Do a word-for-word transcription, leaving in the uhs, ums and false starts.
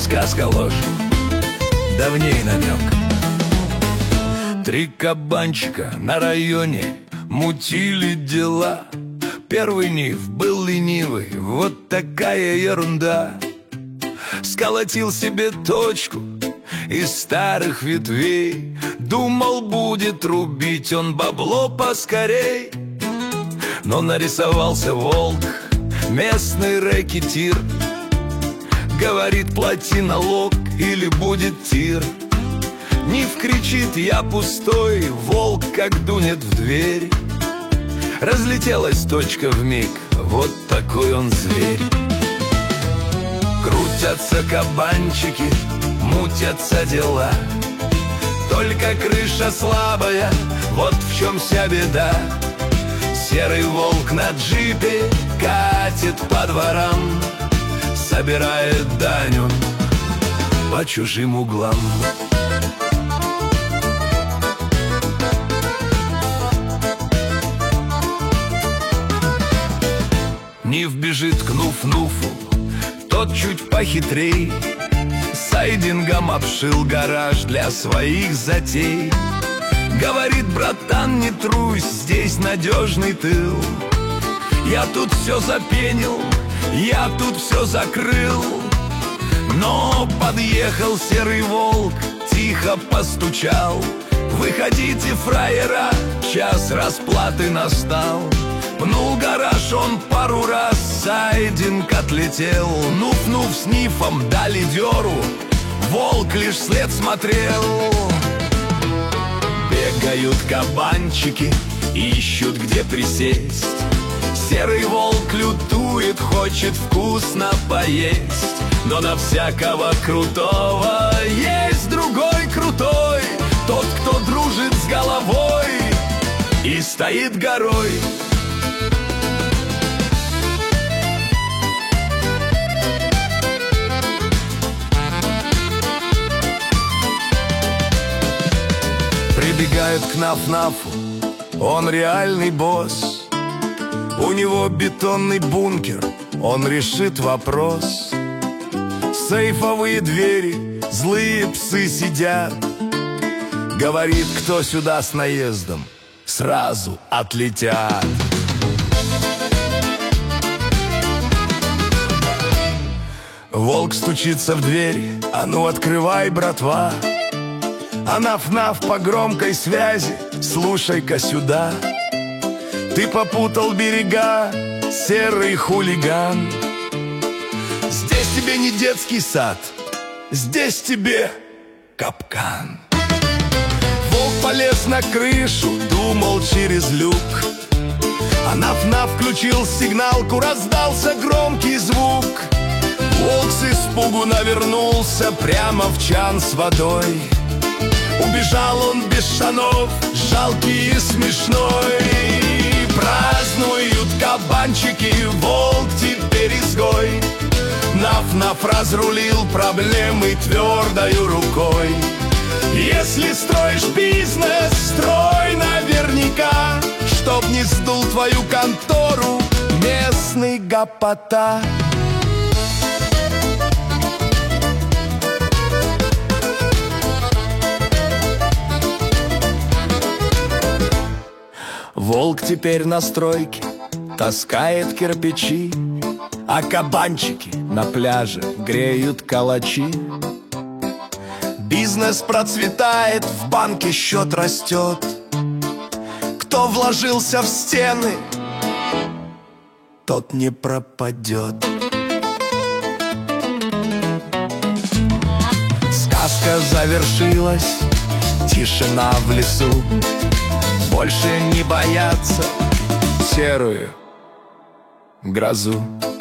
сказка ложь, давней намек. Три кабанчика на районе мутили дела. Первый нив был ленивый, вот такая ерунда. Сколотил себе точку из старых ветвей, думал, будет рубить он бабло поскорей. Но нарисовался волк, местный рэкетир. Говорит, плати налог или будет тир. Нив кричит, я пустой, волк как дунет в дверь. Разлетелась точка вмиг, вот такой он зверь. Крутятся кабанчики, мутятся дела. Только крыша слабая, вот в чем вся беда. Серый волк на джипе катит по дворам, собирает дань он по чужим углам. Нив бежит к Нуф-Нуфу, тот чуть похитрей. Сайдингом обшил гараж для своих затей. Говорит, братан, не трусь, здесь надежный тыл. Я тут все запенил, я тут все закрыл. Но подъехал серый волк, тихо постучал. Выходите, фраера, час расплаты настал. Пнул гараж он пару раз, сайдинг отлетел. Нуф-Нуф с Нифом дали дёру, волк лишь след смотрел. Бегают кабанчики, ищут где присесть. Серый волк лютует, хочет вкусно поесть. Но на всякого крутого есть другой крутой, тот, кто дружит с головой и стоит горой. Прибегают к Наф-Нафу, он реальный босс. У него бетонный бункер, он решит вопрос. Сейфовые двери, злые псы сидят. Говорит, кто сюда с наездом, сразу отлетят. Волк стучится в дверь, а ну открывай, братва. А Наф-Наф по громкой связи, слушай-ка сюда. Ты попутал берега, серый хулиган. Здесь тебе не детский сад, здесь тебе капкан. Волк полез на крышу, думал через люк. А Наф-Наф включил сигналку, раздался громкий звук. Волк с испугу навернулся прямо в чан с водой. Убежал он без штанов, жалкий и смешной. Празднуют кабанчики, волк теперь изгой. Наф-Наф разрулил проблемы твердою рукой. Если строишь бизнес, строй наверняка, чтоб не сдул твою контору местный гопота. Волк теперь на стройке таскает кирпичи, а кабанчики на пляже греют калачи. Бизнес процветает, в банке счет растет. Кто вложился в стены, тот не пропадет. Сказка завершилась, тишина в лесу. Больше не бояться серую грозу.